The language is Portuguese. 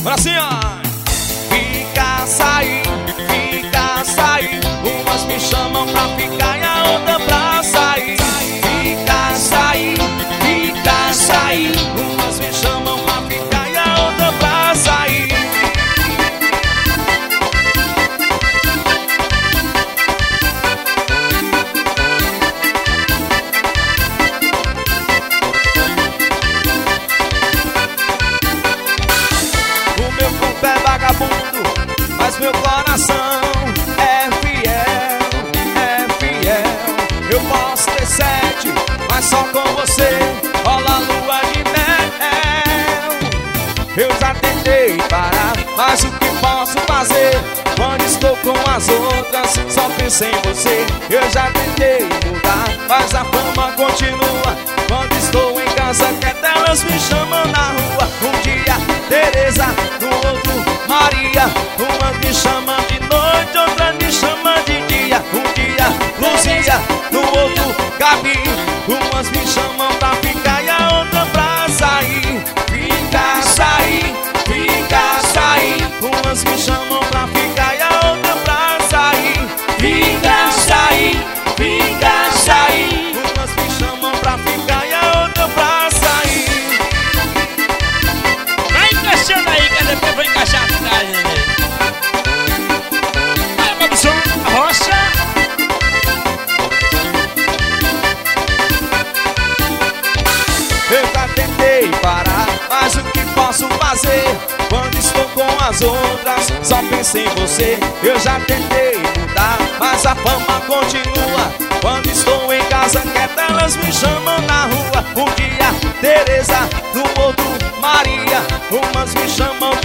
Pra assim, ó. Fica, sair, umas me chamam pra ficar e a outra pra sair. Fica, sair, umas me chamam pra ficar e a outra pra sair. O meu corpo é vagabundo, mas meu coração é fiel. Eu posso ter 7, mas só com você rola lua de mel. Eu já tentei parar, mas o que posso fazer? Quando estou com as outras, só penso em você. Eu já tentei mudar, mas a fama continua. Quando estou em casa, quieta, elas me chamam na rua. Um dia Tereza, no outro Maria. Umas me chamam de noite, outras me chamam de dia. Um dia Luzia, no outro Gabi. Umas me chamam pra ficar e a outra pra sair. Fica, sair. Umas me chamam pra ficar e a outra pra sair. Fica, sair. Umas me chamam pra ficar e a outra pra sair. Vai encaixando aí, que depois vou encaixar atrás, né? Vai, Robson, a rocha. Eu já tentei parar, mas o que posso fazer? Quando estou com as outras, só penso em você. Eu já tentei mudar, mas a fama continua. Quando estou em casa quieta, elas me chamam na rua. Um dia Tereza, no outro Maria. Umas me chamam